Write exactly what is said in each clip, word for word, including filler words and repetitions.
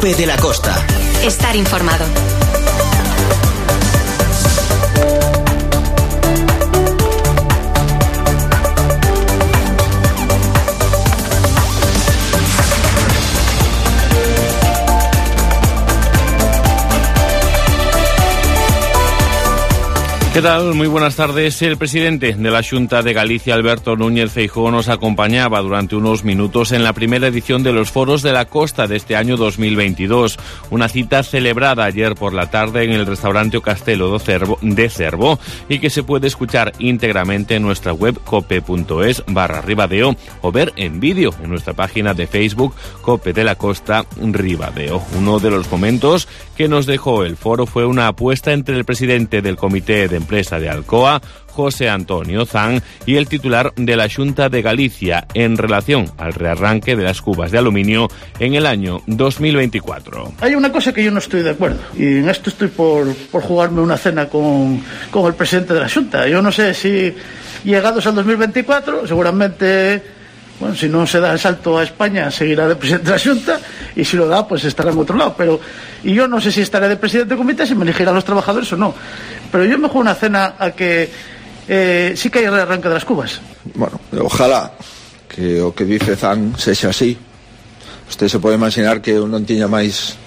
Cope de la Costa. Estar informado. ¿Qué tal? Muy buenas tardes. El presidente de la Xunta de Galicia, Alberto Núñez Feijóo, nos acompañaba durante unos minutos en la primera edición de los Foros de la Costa de este año dos mil veintidós. Una cita celebrada ayer por la tarde en el restaurante O Castelo do Cervo, de Cervo y que se puede escuchar íntegramente en nuestra web cope.es barra Ribadeo o ver en vídeo en nuestra página de Facebook Cope de la Costa Ribadeo. Uno de los momentos que nos dejó el foro fue una apuesta entre el presidente del Comité de Empresa de Alcoa, José Antonio Zan, y el titular de la Xunta de Galicia en relación al rearranque de las cubas de aluminio en el año dos mil veinticuatro. Hay una cosa que yo no estoy de acuerdo, y en esto estoy por, por jugarme una cena con, con el presidente de la Xunta. Yo no sé si llegados al dos mil veinticuatro, seguramente, bueno, si no se da el salto a España, seguirá de presidente de la Xunta, y si lo da, pues estará en otro lado. Pero, y yo no sé si estaré de presidente del comité, si me elegirán los trabajadores o no. Pero yo me juego una cena a que eh, sí que hay rearranque de las cubas. Bueno, ojalá que o que dice Zan sexa así. Usted se pode imaginar que eu non tiña máis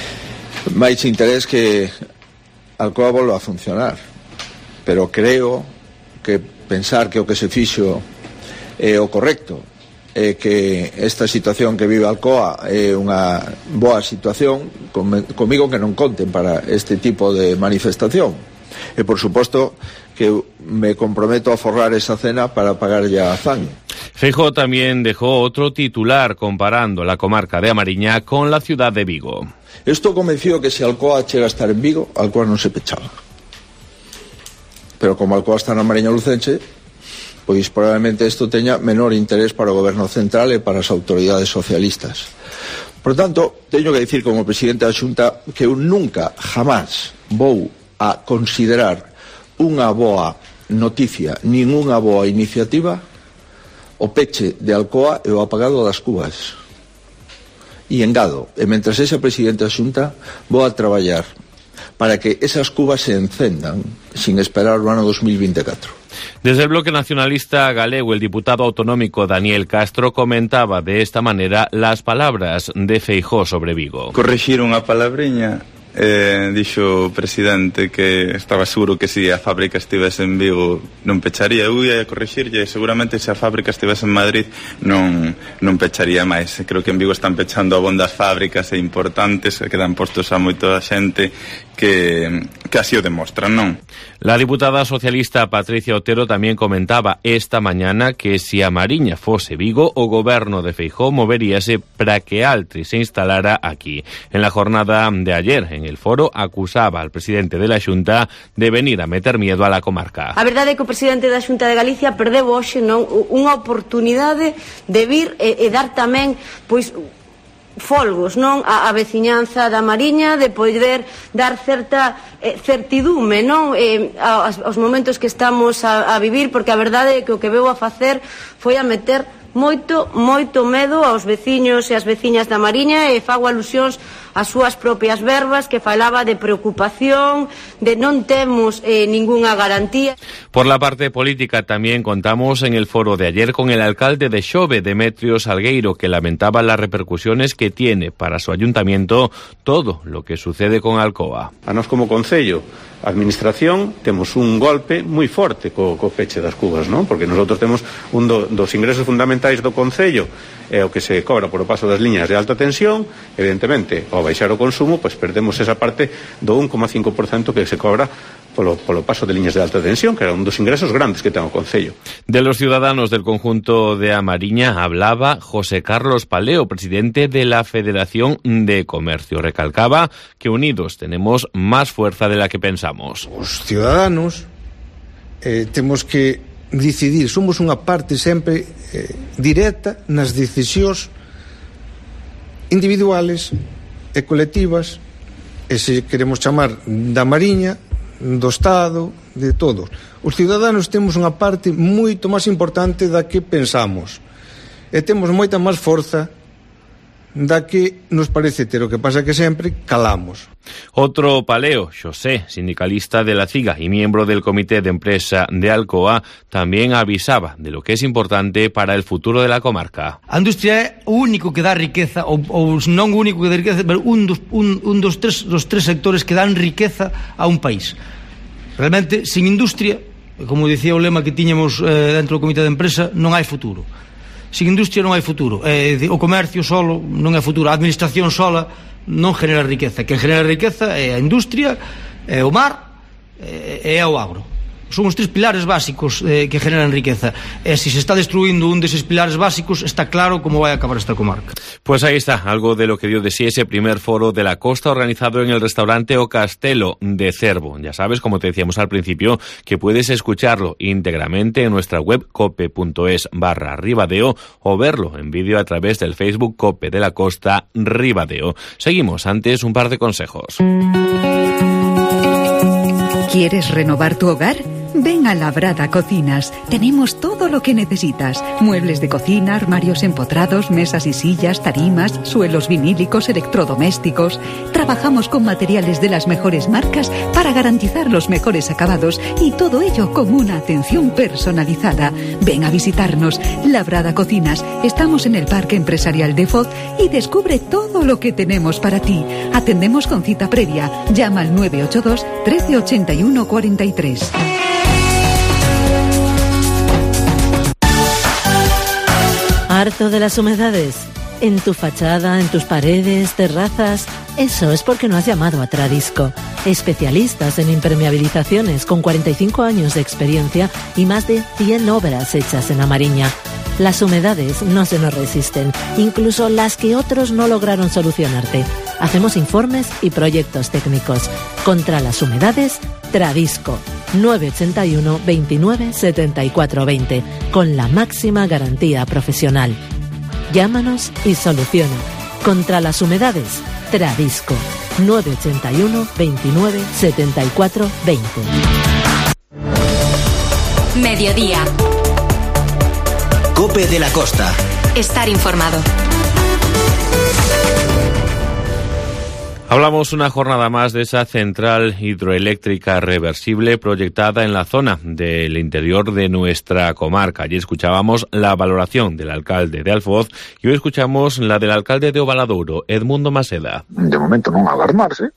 máis interés que Alcoa volva a funcionar. Pero creo que pensar que o que se fixo é o correcto, é que esta situación que vive Alcoa é unha boa situación, comigo que non conten para este tipo de manifestación. E, por suposto, que me comprometo a forrar esa cena para pagarlle a Zan. Feijóo también dejó otro titular comparando la comarca de A Mariña con la ciudad de Vigo. Estou convencido que se Alcoa chega a estar en Vigo, Alcoa non se pechaba. Pero como Alcoa está na Mariña Lucense, pois probablemente isto teña menor interés para o goberno central e para as autoridades socialistas. Por tanto, teño que dicir como presidente da Xunta que eu nunca, jamás, vou a considerar unha boa noticia, nin unha boa iniciativa o peche de Alcoa e o apagado das cubas. E engado, e mentras ese presidente da Xunta, vou a traballar para que esas cubas se encendan sin esperar o ano dos mil veinticuatro. Desde el bloque nacionalista galego, el diputado autonómico Daniel Castro comentaba de esta manera las palabras de Feijóo sobre Vigo. Corrixir unha palabreña. Eh, dixo o presidente que estaba seguro que se si a fábrica estivese en Vigo non pecharía. Eu ia a corrixirlle, seguramente se a fábrica estivese en Madrid non, non pecharía máis. Creo que en Vigo están pechando abondas fábricas e importantes que dan postos a moita xente que, que así o demostran, non? La diputada socialista Patricia Otero tamén comentaba esta mañana que si a Mariña fose Vigo, o goberno de Feijóo moveríase para que Altri se instalara aquí. En la jornada de ayer, en el foro, acusaba al presidente de la Xunta de venir a meter miedo a la comarca. A verdade é que o presidente da Xunta de Galicia perdeu hoxe non unha oportunidade de vir e, e dar tamén pois folgos non a, a veciñanza da Mariña, de poder dar certa eh, certidume non eh, aos, aos momentos que estamos a, a vivir, porque a verdade é que o que veu a facer foi a meter moito, moito medo aos veciños e as veciñas da Mariña, e fago alusións as súas propias verbas, que falaba de preocupación, de non temos eh, ningunha garantía. Por la parte política también contamos en el foro de ayer con el alcalde de Xove, Demetrio Salgueiro, que lamentaba las repercusiones que tiene para su ayuntamiento todo lo que sucede con Alcoa. A nós como concello, a administración, temos un golpe moi forte co, co peche das cubas, non? Porque nosotros temos un do, dos ingresos fundamentais do concello, é o que se cobra por o paso das liñas de alta tensión. Evidentemente, ao baixar o consumo, pois perdemos esa parte do un coma cinco por cento que se cobra polo, polo paso de liñas de alta tensión, que era un dos ingresos grandes que ten o concello. De los ciudadanos del conjunto de A Mariña hablaba José Carlos Paleo, presidente de la Federación de Comercio. Recalcaba que unidos tenemos más fuerza de la que pensamos. Os ciudadanos eh, temos que decidir, somos unha parte sempre eh, directa nas decisións individuales e colectivas, e se queremos chamar da Mariña, do Estado, de todos. Os ciudadanos temos unha parte moito máis importante da que pensamos, e temos moita máis forza da que nos parece ter, o que pasa que sempre calamos. Otro paleo, José, sindicalista de la CIGA y miembro del comité de empresa de Alcoa, también avisaba de lo que es importante para el futuro de la comarca. A industria é o único que dá riqueza, ou, ou non o único que dá riqueza, pero un dos, un, un dos, tres, dos tres sectores que dan riqueza a un país. Realmente, sin industria, como dicía o lema que tiñamos eh, dentro do comité de empresa, non hai futuro. Sin industria non hai futuro. Eh, o comercio solo non é futuro. A administración sola non genera riqueza. Quen genera riqueza é a industria, é o mar e é o agro. Son os tres pilares básicos eh, que generan riqueza. E se se está destruindo un deses pilares básicos, está claro como vai acabar esta comarca. Pues ahí está, algo de lo que dio de sí ese primer foro de la costa organizado en el restaurante O Castelo de Cervo. Ya sabes, como te decíamos al principio, que puedes escucharlo íntegramente en nuestra web cope.es barra Ribadeo o verlo en vídeo a través del Facebook Cope de la Costa Ribadeo. Seguimos, antes un par de consejos. ¿Quieres renovar tu hogar? Ven a Labrada Cocinas. Tenemos todo lo que necesitas. Muebles de cocina, armarios empotrados, mesas y sillas, tarimas, suelos vinílicos, electrodomésticos. Trabajamos con materiales de las mejores marcas para garantizar los mejores acabados y todo ello con una atención personalizada. Ven a visitarnos. Labrada Cocinas. Estamos en el Parque Empresarial de Foz y descubre todo lo que tenemos para ti. Atendemos con cita previa. Llama al nueve ocho dos, trece ochenta y uno cuarenta y tres. ¿Harto de las humedades? ¿En tu fachada, en tus paredes, terrazas? Eso es porque no has llamado a Tradisco. Especialistas en impermeabilizaciones con cuarenta y cinco años de experiencia y más de cien obras hechas en Amariña. Las humedades no se nos resisten, incluso las que otros no lograron solucionarte. Hacemos informes y proyectos técnicos. Contra las humedades, Tradisco. nueve ochenta y uno, veintinueve, setenta y cuatro veinte, con la máxima garantía profesional. Llámanos y soluciona. Contra las humedades, Tradisco. nueve ochenta y uno, veintinueve, setenta y cuatro veinte. Mediodía. Cope de la Costa. Estar informado. Hablamos una jornada más de esa central hidroeléctrica reversible proyectada en la zona del interior de nuestra comarca. Allí escuchábamos la valoración del alcalde de Alfoz y hoy escuchamos la del alcalde de Ovaladouro, Edmundo Maseda. De momento non alarmarse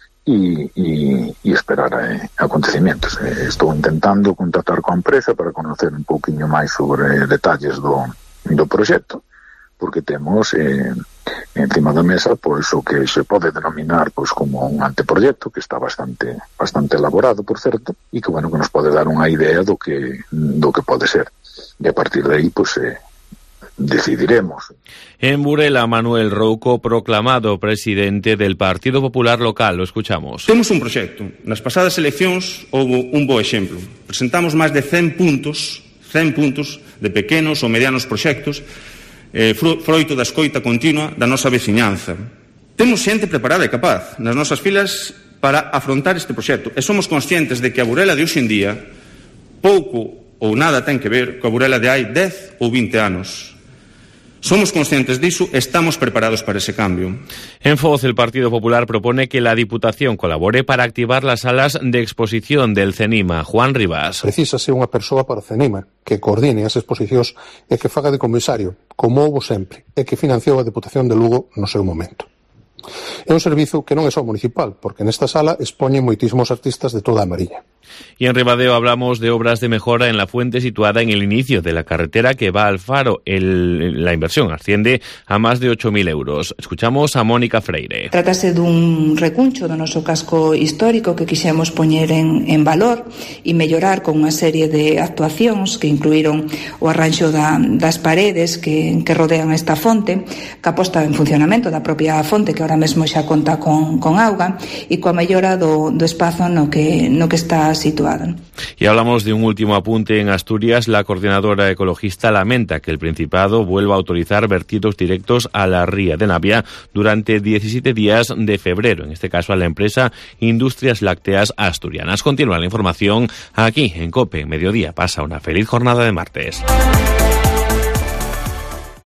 e, e, e esperar eh, acontecimientos. Eh, estou intentando contactar coa empresa para conocer un pouquiño máis sobre detalles do, do proxecto, porque temos eh, encima da mesa pois o que se pode denominar pois como un anteproyecto que está bastante bastante elaborado, por certo, e que bueno, que nos pode dar unha idea do que do que pode ser. E a partir de aí pois eh, decidiremos. En Burela, Manuel Rouco, proclamado presidente del Partido Popular local. Lo escuchamos. Temos un proxecto. Nas pasadas eleccións houve un bo exemplo. Presentamos máis de cen puntos, cen puntos de pequenos ou medianos proxectos eh, froito da escoita continua da nosa veciñanza. Temos xente preparada e capaz nas nosas filas para afrontar este proxecto e somos conscientes de que a Burela de hoxe en día pouco ou nada ten que ver coa Burela de hai dez ou vinte anos. Somos conscientes diso e estamos preparados para ese cambio. En Foz, el Partido Popular propone que la Diputación colabore para activar las salas de exposición del CENIMA. Juan Rivas. Precísase unha persoa para o CENIMA que coordine as exposicións e que faga de comisario, como houbo sempre, e que financiou a Diputación de Lugo no seu momento. É un servizo que non é só municipal, porque nesta sala expoñen moitísimos artistas de toda a Mariña. Y en Ribadeo hablamos de obras de mejora en la fuente situada en el inicio de la carretera que va al Faro. El, la inversión asciende a más de ocho mil euros. Escuchamos a Mónica Freire. Trátase dun recuncho do noso casco histórico que quixemos poñer en, en valor e mellorar con unha serie de actuacións que incluíron o arranxo da, das paredes que, que rodean esta fonte, que aposta en funcionamento da propia fonte que ahora mesmo xa conta con, con auga e coa mellora do, do espazo no que, no que está situado. Y hablamos de un último apunte en Asturias. La coordinadora ecologista lamenta que el Principado vuelva a autorizar vertidos directos a la ría de Navia durante diecisiete días de febrero, en este caso a la empresa Industrias Lácteas Asturianas. Continúa la información aquí en COPE. Mediodía. Pasa una feliz jornada de martes.